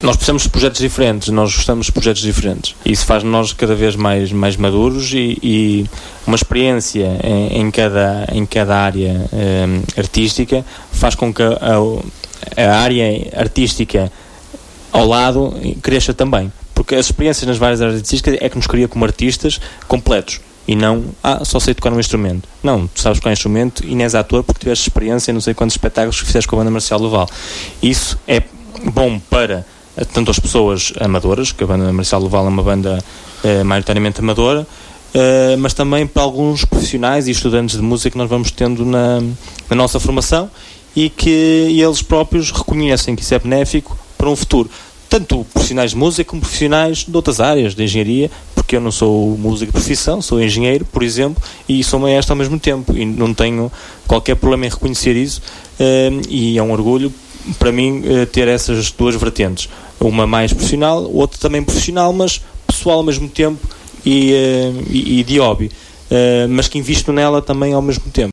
nós precisamos de projetos diferentes, nós gostamos de projetos diferentes. Isso faz nós cada vez mais maduros e uma experiência em cada área artística faz com que a área artística ao lado cresça também. Porque as experiências nas várias áreas artísticas é que nos cria como artistas completos. E não, só sei tocar um instrumento. Não, tu sabes tocar um instrumento e nem és ator porque tiveste experiência em não sei quantos espetáculos que fizeste com a banda Marcial do Val. Isso é bom para tanto as pessoas amadoras, que a banda Marcial do Val é uma banda maioritariamente amadora, mas também para alguns profissionais e estudantes de música que nós vamos tendo na nossa formação e que eles próprios reconhecem que isso é benéfico para um futuro. Tanto profissionais de música como profissionais de outras áreas, de engenharia, porque eu não sou músico de profissão, sou engenheiro, por exemplo, e sou maestro ao mesmo tempo, e não tenho qualquer problema em reconhecer isso, e é um orgulho para mim ter essas duas vertentes, uma mais profissional, outra também profissional, mas pessoal ao mesmo tempo e de hobby, mas que invisto nela também ao mesmo tempo.